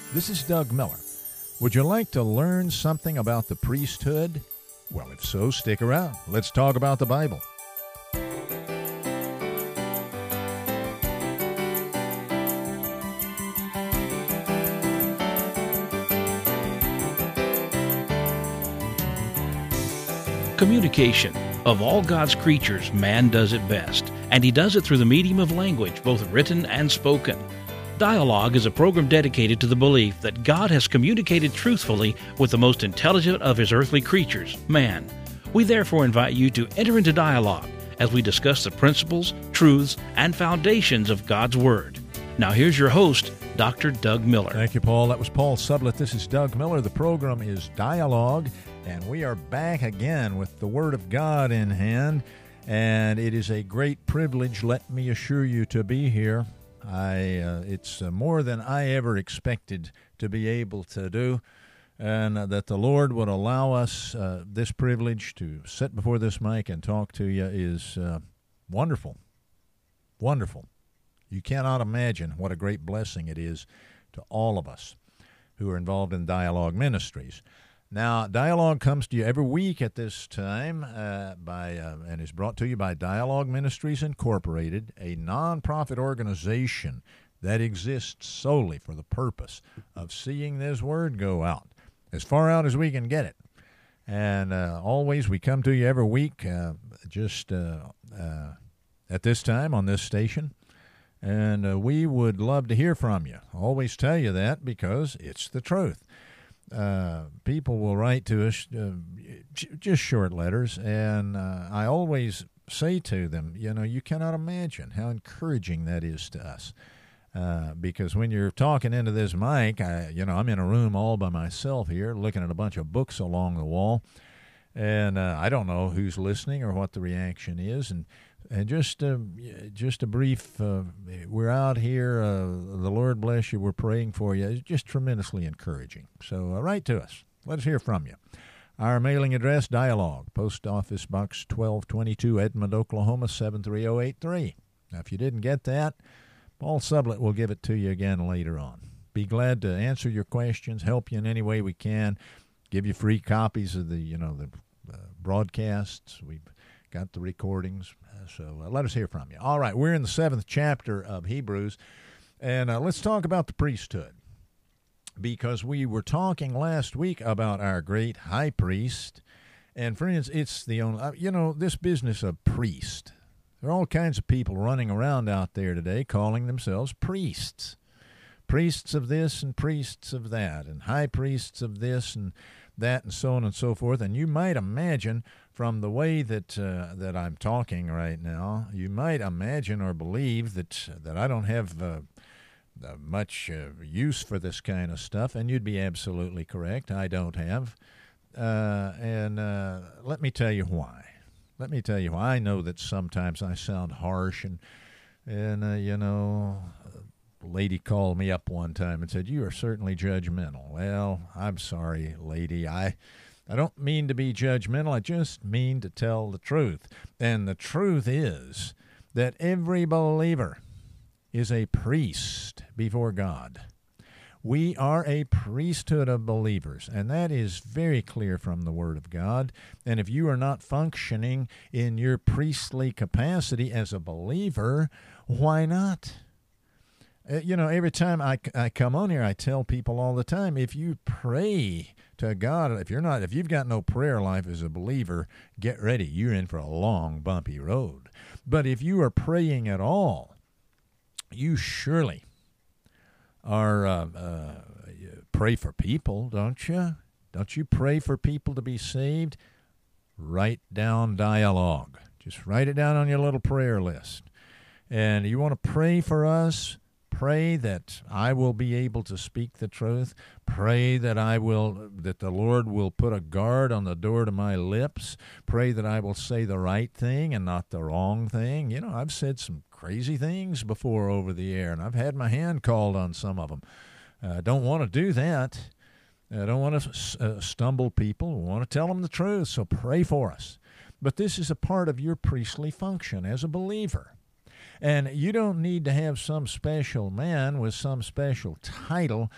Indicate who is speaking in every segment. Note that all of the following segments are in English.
Speaker 1: This is Doug Miller. Would you like to learn something about the priesthood? Well, if so, stick around. Let's talk about the Bible.
Speaker 2: Communication. Of all God's creatures, man does it best, and he does it through the medium of language, both written and spoken. Dialogue is a program dedicated to the belief that God has communicated truthfully with the most intelligent of his earthly creatures, man. We therefore invite you to enter into dialogue as we discuss the principles, truths, and foundations of God's Word. Now here's your host, Dr. Doug Miller.
Speaker 1: Thank you, Paul. That was Paul Sublett. This is Doug Miller. The program is Dialogue, and we are back again with the Word of God in hand, and it is a great privilege, let me assure you, to be here. It's more than I ever expected to be able to do, and that the Lord would allow us this privilege to sit before this mic and talk to you is wonderful. Wonderful. You cannot imagine what a great blessing it is to all of us who are involved in Dialogue Ministries. Now, Dialogue comes to you every week at this time and is brought to you by Dialogue Ministries Incorporated, a nonprofit organization that exists solely for the purpose of seeing this word go out, as far out as we can get it. And always we come to you every week at this time on this station. And we would love to hear from you. Always tell you that because it's the truth. People will write to us just short letters, and I always say to them, you cannot imagine how encouraging that is to us. Because when you're talking into this mic, I'm in a room all by myself here looking at a bunch of books along the wall, and I don't know who's listening or what the reaction is, and just a brief, we're out here, the Lord bless you, we're praying for you. It's just tremendously encouraging. So write to us. Let us hear from you. Our mailing address, Dialogue, Post Office Box 1222, Edmond, Oklahoma, 73083. Now, if you didn't get that, Paul Sublett will give it to you again later on. Be glad to answer your questions, help you in any way we can, give you free copies of the broadcasts. We've got the recordings. So let us hear from you. All right, we're in the 7th chapter of Hebrews, and let's talk about the priesthood, because we were talking last week about our great high priest, and friends, it's the only, this business of priest. There are all kinds of people running around out there today calling themselves priests. Priests of this and priests of that, and high priests of this and that, and so on and so forth. And you might imagine from the way that I'm talking right now, you might imagine or believe that I don't have much use for this kind of stuff, and you'd be absolutely correct. I don't have. And let me tell you why. I know that sometimes I sound harsh, and a lady called me up one time and said, "You are certainly judgmental." Well, I'm sorry, lady. I don't mean to be judgmental. I just mean to tell the truth. And the truth is that every believer is a priest before God. We are a priesthood of believers, and that is very clear from the Word of God. And if you are not functioning in your priestly capacity as a believer, why not? Every time I come on here, I tell people all the time, if you pray to God, if you've got no prayer life as a believer, get ready. You're in for a long, bumpy road. But if you are praying at all, you surely are pray for people, don't you? Don't you pray for people to be saved? Write down Dialogue. Just write it down on your little prayer list. And you want to pray for us? Pray that I will be able to speak the truth. Pray that the Lord will put a guard on the door to my lips. Pray that I will say the right thing and not the wrong thing. I've said some crazy things before over the air, and I've had my hand called on some of them. I don't want to do that. I don't want to stumble people. I want to tell them the truth, so pray for us. But this is a part of your priestly function as a believer. And you don't need to have some special man with some special title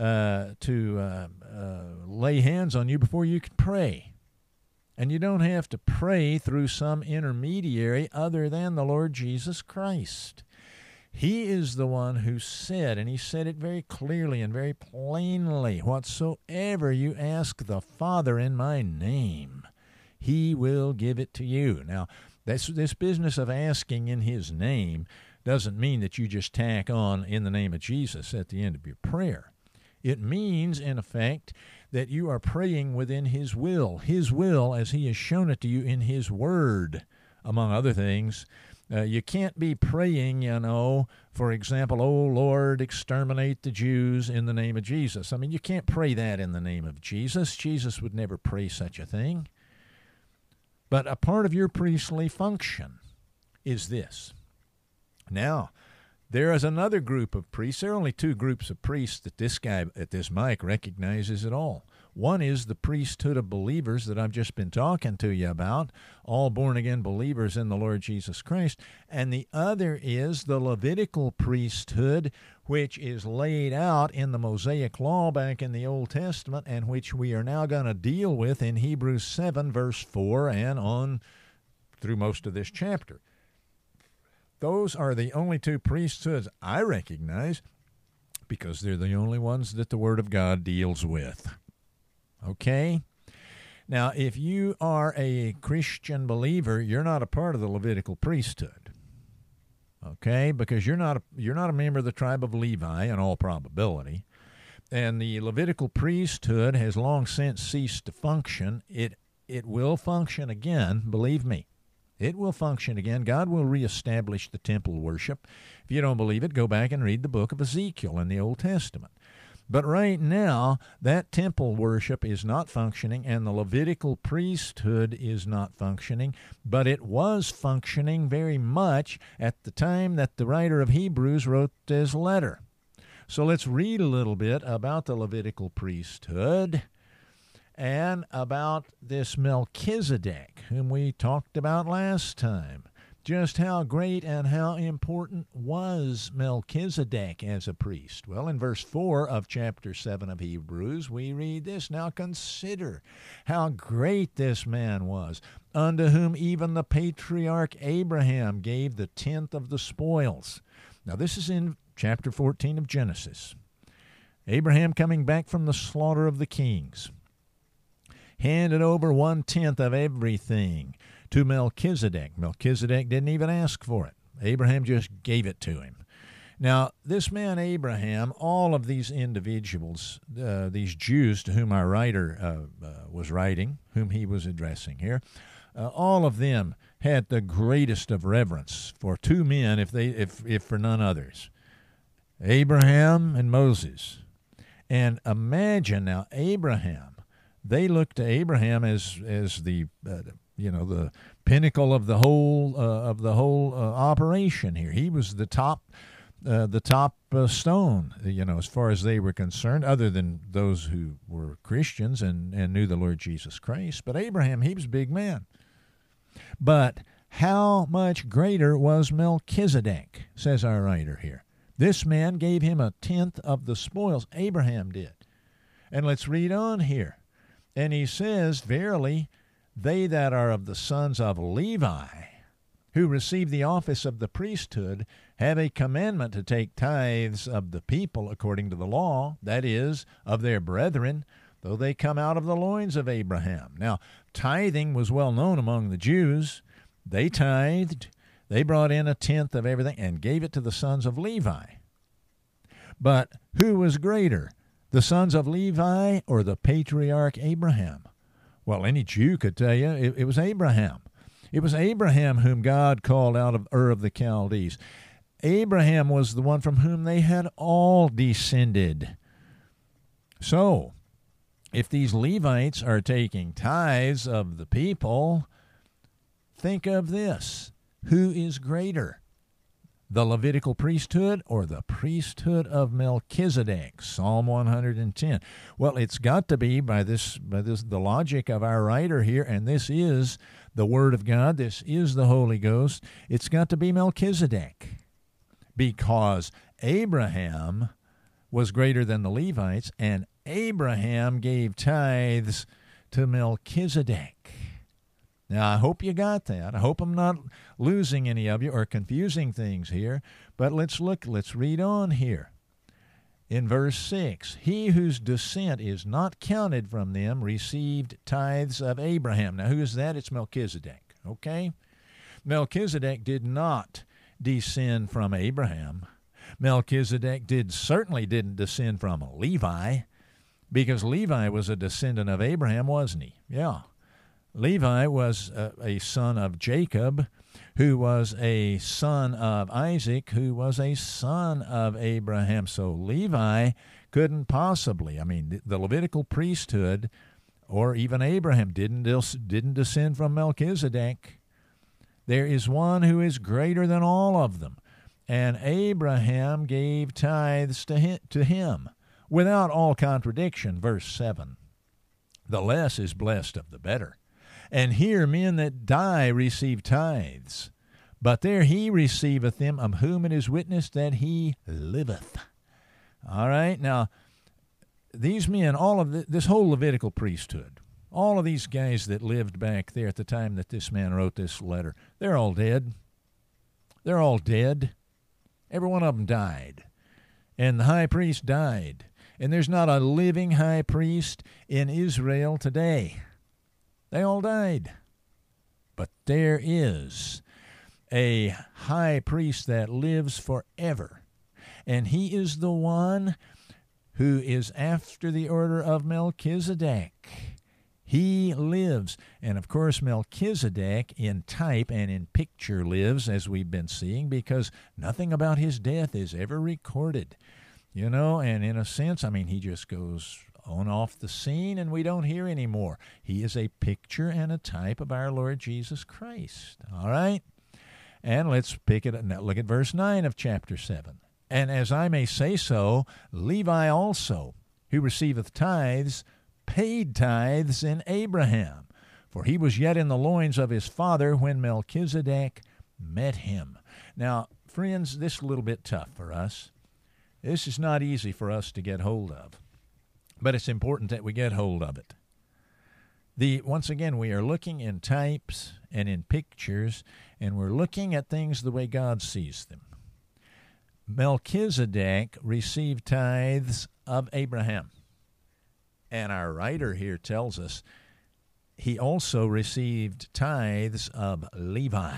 Speaker 1: to lay hands on you before you can pray. And you don't have to pray through some intermediary other than the Lord Jesus Christ. He is the one who said, and he said it very clearly and very plainly, whatsoever you ask the Father in my name, he will give it to you. Now, this business of asking in his name doesn't mean that you just tack on in the name of Jesus at the end of your prayer. It means, in effect, that you are praying within his will as he has shown it to you in his word, among other things. You can't be praying, for example, oh, Lord, exterminate the Jews in the name of Jesus. I mean, you can't pray that in the name of Jesus. Jesus would never pray such a thing. But a part of your priestly function is this. Now, there is another group of priests. There are only two groups of priests that this guy at this mic recognizes at all. One is the priesthood of believers that I've just been talking to you about, all born-again believers in the Lord Jesus Christ. And the other is the Levitical priesthood, which is laid out in the Mosaic Law back in the Old Testament, and which we are now going to deal with in Hebrews 7, verse 4, and on through most of this chapter. Those are the only two priesthoods I recognize because they're the only ones that the Word of God deals with. Okay? Now, if you are a Christian believer, you're not a part of the Levitical priesthood. Okay? Because you're not a member of the tribe of Levi in all probability. And the Levitical priesthood has long since ceased to function. It will function again, believe me. It will function again. God will reestablish the temple worship. If you don't believe it, go back and read the book of Ezekiel in the Old Testament. But right now, that temple worship is not functioning, and the Levitical priesthood is not functioning, but it was functioning very much at the time that the writer of Hebrews wrote this letter. So let's read a little bit about the Levitical priesthood and about this Melchizedek, whom we talked about last time. Just how great and how important was Melchizedek as a priest? Well, in verse 4 of chapter 7 of Hebrews, we read this, "Now consider how great this man was, unto whom even the patriarch Abraham gave the tenth of the spoils." Now, this is in chapter 14 of Genesis. Abraham coming back from the slaughter of the kings handed over 1/10 of everything to Melchizedek. Melchizedek didn't even ask for it. Abraham just gave it to him. Now, this man Abraham, all of these individuals, these Jews to whom our writer was writing, whom he was addressing here, all of them had the greatest of reverence for two men, if for none others, Abraham and Moses. And imagine now, Abraham. They looked to Abraham as the the pinnacle of the whole operation here. He was the top stone, as far as they were concerned, other than those who were Christians and knew the Lord Jesus Christ. But Abraham, he was a big man. But how much greater was Melchizedek, says our writer here. This man gave him 1/10 of the spoils. Abraham did. And let's read on here. And he says, "Verily, they that are of the sons of Levi, who receive the office of the priesthood, have a commandment to take tithes of the people according to the law, that is, of their brethren, though they come out of the loins of Abraham." Now, tithing was well known among the Jews. They tithed. They brought in 1/10 of everything and gave it to the sons of Levi. But who was greater, the sons of Levi or the patriarch Abraham? Well, any Jew could tell you it was Abraham. It was Abraham whom God called out of Ur of the Chaldees. Abraham was the one from whom they had all descended. So, if these Levites are taking tithes of the people, think of this. Who is greater? The Levitical priesthood or the priesthood of Melchizedek? Psalm 110. Well, it's got to be by the logic of our writer here, and this is the Word of God. This is the Holy Ghost. It's got to be Melchizedek, because Abraham was greater than the Levites, and Abraham gave tithes to Melchizedek. Now, I hope you got that. I hope I'm not losing any of you or confusing things here, but let's read on here. In verse 6, he whose descent is not counted from them received tithes of Abraham. Now, who is that? It's Melchizedek, okay? Melchizedek did not descend from Abraham. Melchizedek certainly didn't descend from Levi, because Levi was a descendant of Abraham, wasn't he? Yeah. Levi was a son of Jacob, who was a son of Isaac, who was a son of Abraham. So Levi couldn't possibly, the Levitical priesthood, or even Abraham, didn't descend from Melchizedek. There is one who is greater than all of them, and Abraham gave tithes to him, without all contradiction. Verse 7, the less is blessed of the better. And here men that die receive tithes, but there he receiveth them of whom it is witnessed that he liveth. All right, now, these men, all of this whole Levitical priesthood, all of these guys that lived back there at the time that this man wrote this letter, they're all dead. They're all dead. Every one of them died. And the high priest died. And there's not a living high priest in Israel today. They all died. But there is a high priest that lives forever. And he is the one who is after the order of Melchizedek. He lives. And, of course, Melchizedek in type and in picture lives, as we've been seeing, because nothing about his death is ever recorded. And in a sense, he just goes on off the scene and we don't hear anymore. He is a picture and a type of our Lord Jesus Christ. All right? And let's pick it up. Now look at verse 9 of chapter 7. And as I may say so, Levi also, who receiveth tithes, paid tithes in Abraham, for he was yet in the loins of his father when Melchizedek met him. Now, friends, this is a little bit tough for us. This is not easy for us to get hold of, but it's important that we get hold of it. Once again, we are looking in types and in pictures, and we're looking at things the way God sees them. Melchizedek received tithes of Abraham. And our writer here tells us he also received tithes of Levi.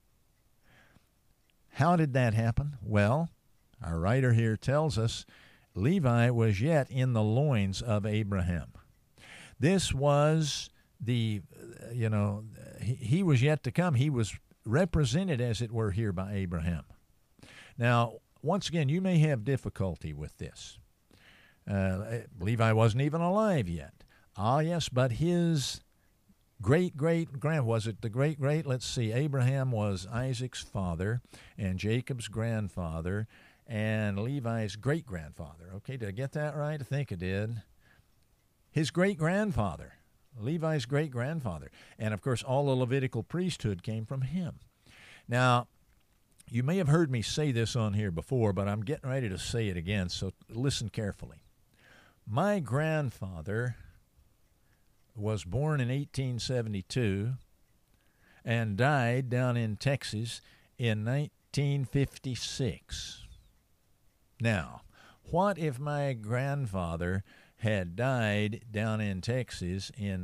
Speaker 1: How did that happen? Well, our writer here tells us Levi was yet in the loins of Abraham. This was he was yet to come. He was represented, as it were, here by Abraham. Now, once again, you may have difficulty with this. Levi wasn't even alive yet. Ah, yes, but his great-great-grand, was it the great-great? Let's see, Abraham was Isaac's father and Jacob's grandfather and Levi's great-grandfather. Okay, did I get that right? I think I did. His great-grandfather, Levi's great-grandfather. And, of course, all the Levitical priesthood came from him. Now, you may have heard me say this on here before, but I'm getting ready to say it again, so listen carefully. My grandfather was born in 1872 and died down in Texas in 1956. Now, what if my grandfather had died down in Texas in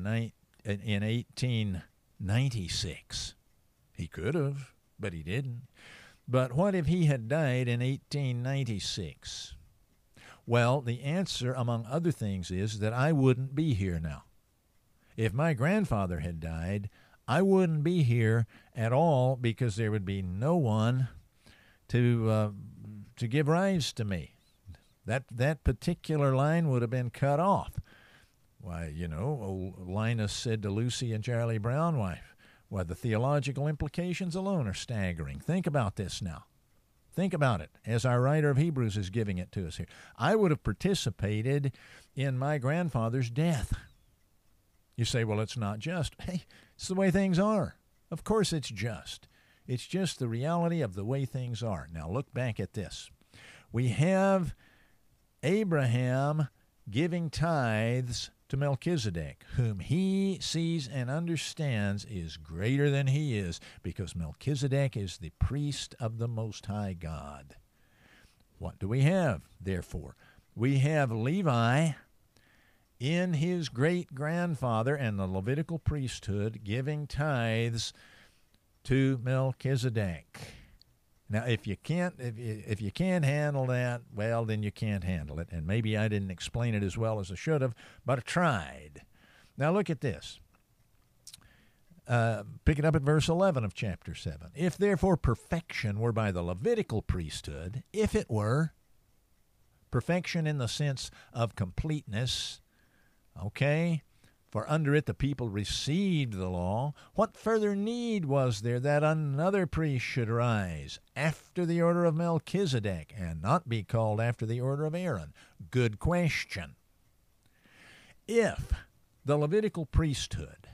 Speaker 1: 1896? He could have, but he didn't. But what if he had died in 1896? Well, the answer, among other things, is that I wouldn't be here now. If my grandfather had died, I wouldn't be here at all because there would be no one to give rise to me. That particular line would have been cut off. Why, old Linus said to Lucy and Charlie Brown, why, the theological implications alone are staggering. Think about this now. Think about it, as our writer of Hebrews is giving it to us here. I would have participated in my grandfather's death. You say, well, it's not just. Hey, it's the way things are. Of course it's just. It's just the reality of the way things are. Now look back at this. We have Abraham giving tithes to Melchizedek, whom he sees and understands is greater than he is, because Melchizedek is the priest of the Most High God. What do we have, therefore? We have Levi in his great-grandfather and the Levitical priesthood giving tithes to Melchizedek. Now, if you can't handle that, well, then you can't handle it. And maybe I didn't explain it as well as I should have, but I tried. Now, look at this. Pick it up at verse 11 of chapter 7. If, therefore, perfection were by the Levitical priesthood, if it were, perfection in the sense of completeness, okay, for under it the people received the law, what further need was there that another priest should rise after the order of Melchizedek and not be called after the order of Aaron? Good question. If the Levitical priesthood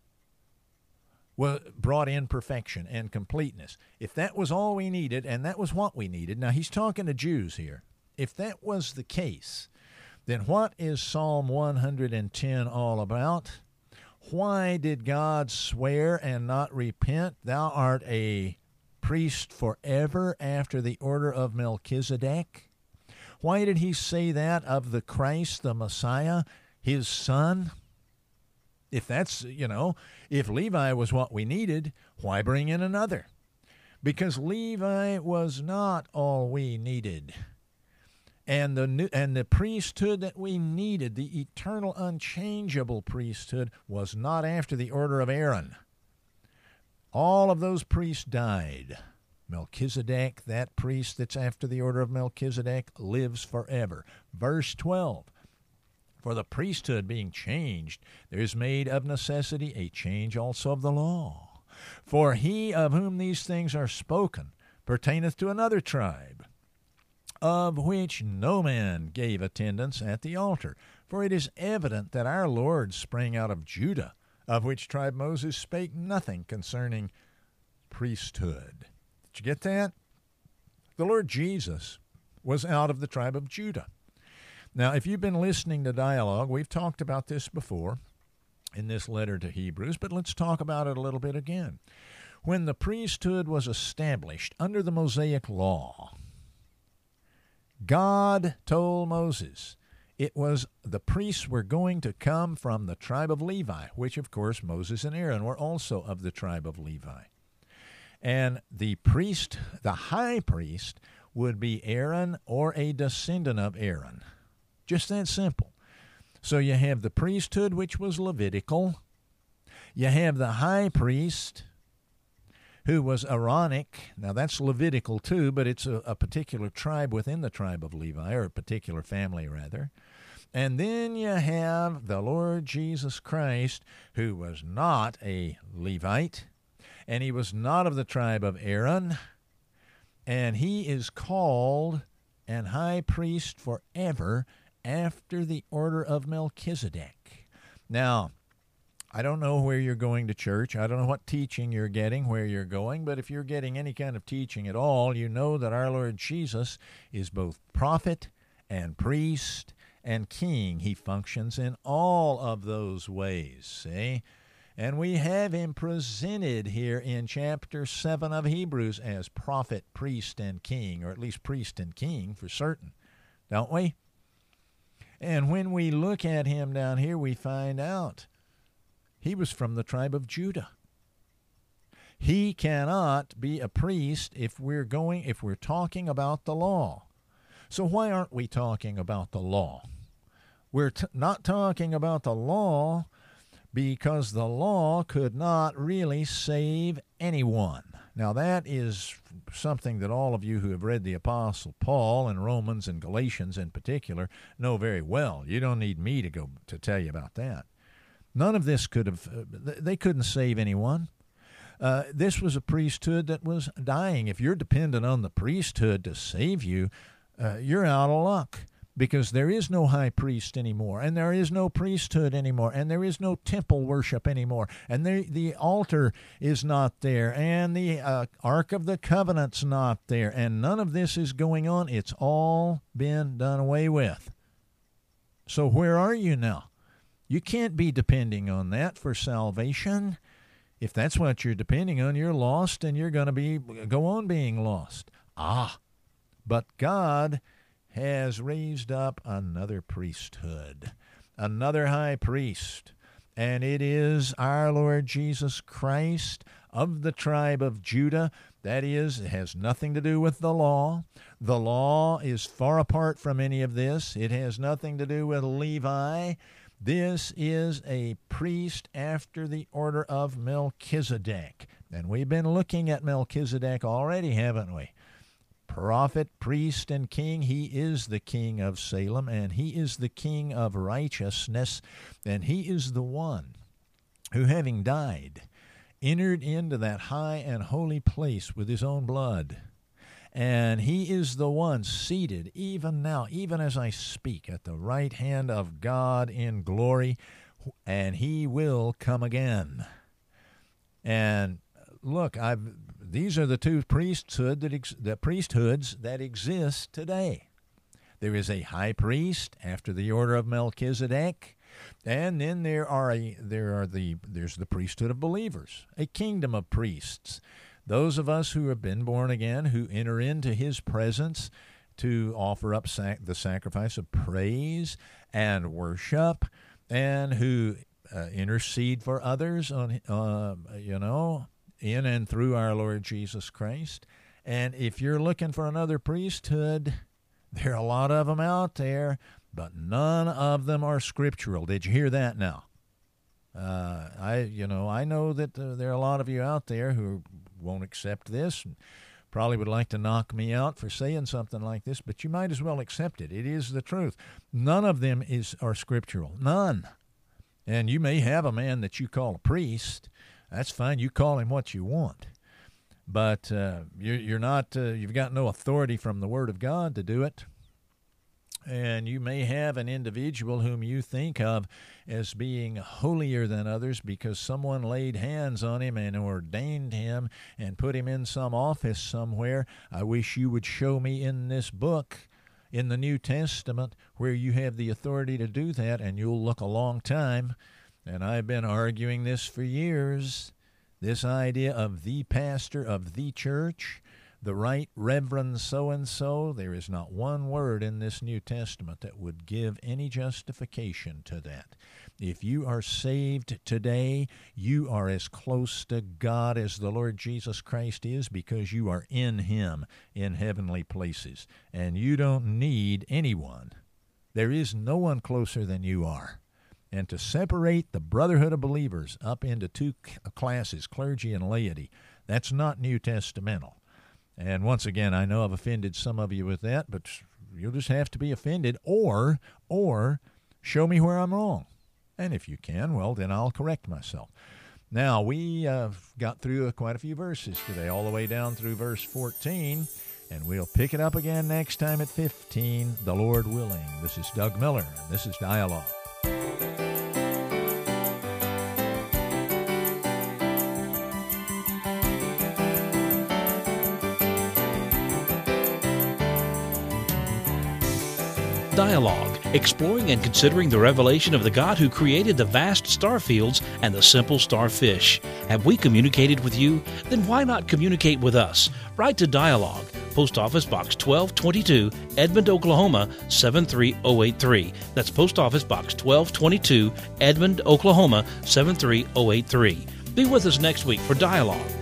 Speaker 1: brought in perfection and completeness, if that was all we needed, and that was what we needed, now he's talking to Jews here, if that was the case, then what is Psalm 110 all about? Why did God swear and not repent? Thou art a priest forever after the order of Melchizedek. Why did he say that of the Christ, the Messiah, his son? If that's, if Levi was what we needed, why bring in another? Because Levi was not all we needed. And the priesthood that we needed, the eternal, unchangeable priesthood, was not after the order of Aaron. All of those priests died. Melchizedek, that priest that's after the order of Melchizedek, lives forever. Verse 12, for the priesthood being changed, there is made of necessity a change also of the law. For he of whom these things are spoken pertaineth to another tribe, of which no man gave attendance at the altar. For it is evident that our Lord sprang out of Judah, of which tribe Moses spake nothing concerning priesthood. Did you get that? The Lord Jesus was out of the tribe of Judah. Now, if you've been listening to Dialogue, we've talked about this before in this letter to Hebrews, but let's talk about it a little bit again. When the priesthood was established under the Mosaic law, God told Moses it was the priests were going to come from the tribe of Levi, which, of course, Moses and Aaron were also of the tribe of Levi. And the priest, the high priest, would be Aaron or a descendant of Aaron. Just that simple. So you have the priesthood, which was Levitical. You have the high priest, who was Aaronic. Now, that's Levitical too, but it's a particular tribe within the tribe of Levi, or a particular family, rather. And then you have the Lord Jesus Christ, who was not a Levite, and he was not of the tribe of Aaron, and he is called an high priest forever after the order of Melchizedek. Now, I don't know where you're going to church. I don't know what teaching you're getting, where you're going, but if you're getting any kind of teaching at all, you know that our Lord Jesus is both prophet and priest and king. He functions in all of those ways, see? And we have him presented here in chapter 7 of Hebrews as prophet, priest, and king, or at least priest and king for certain, don't we? And when we look at him down here, we find out he was from the tribe of Judah. He cannot be a priest if we're talking about the law. So why aren't we talking about the law? We're not talking about the law because the law could not really save anyone. Now, that is something that all of you who have read the Apostle Paul and Romans and Galatians in particular know very well. You don't need me to tell you about that. None of this they couldn't save anyone. This was a priesthood that was dying. If you're dependent on the priesthood to save you, you're out of luck. because there is no high priest anymore, and there is no priesthood anymore, and there is no temple worship anymore, and the altar is not there, and the Ark of the Covenant's not there, and none of this is going on. It's all been done away with. So where are you now? You can't be depending on that for salvation. If that's what you're depending on, you're lost, and you're going to go on being lost. But God has raised up another priesthood, another high priest, and it is our Lord Jesus Christ of the tribe of Judah. That is, it has nothing to do with the law. The law is far apart from any of this. It has nothing to do with Levi. This is a priest after the order of Melchizedek. And we've been looking at Melchizedek already, haven't we? Prophet, priest, and king. He is the king of Salem, and he is the king of righteousness, and he is the one who, having died, entered into that high and holy place with his own blood. And he is the one seated even now, even as I speak, at the right hand of God in glory, and he will come again. And look, these are the two priesthoods that exist today. There is a high priest after the order of Melchizedek, and then there's the priesthood of believers, a kingdom of priests. Those of us who have been born again, who enter into his presence to offer up the sacrifice of praise and worship, and who intercede for others in and through our Lord Jesus Christ. And if you're looking for another priesthood, there are a lot of them out there, but none of them are scriptural. Did you hear that now? I know that there are a lot of you out there who won't accept this and probably would like to knock me out for saying something like this, but you might as well accept it. It is the truth. None of them are scriptural. None. And you may have a man that you call a priest. That's fine. You call him what you want. But you're not. You've got no authority from the Word of God to do it. And you may have an individual whom you think of as being holier than others because someone laid hands on him and ordained him and put him in some office somewhere. I wish you would show me in this book, in the New Testament, where you have the authority to do that, and you'll look a long time. And I've been arguing this for years, this idea of the pastor of the church, the right Reverend so-and-so. There is not one word in this New Testament that would give any justification to that. If you are saved today, you are as close to God as the Lord Jesus Christ is because you are in him in heavenly places. And you don't need anyone. There is no one closer than you are. And to separate the brotherhood of believers up into two classes, clergy and laity, that's not New Testamental. And once again, I know I've offended some of you with that, but you'll just have to be offended or show me where I'm wrong. And if you can, well, then I'll correct myself. Now, we got through quite a few verses today, all the way down through verse 14, and we'll pick it up again next time at 15, the Lord willing. This is Doug Miller, and this is Dialogue.
Speaker 2: Dialogue, exploring and considering the revelation of the God who created the vast star fields and the simple starfish. Have we communicated with you? Then why not communicate with us? Write to Dialogue, Post Office Box 1222, Edmond, Oklahoma 73083. That's Post Office Box 1222, Edmond, Oklahoma 73083. Be with us next week for Dialogue.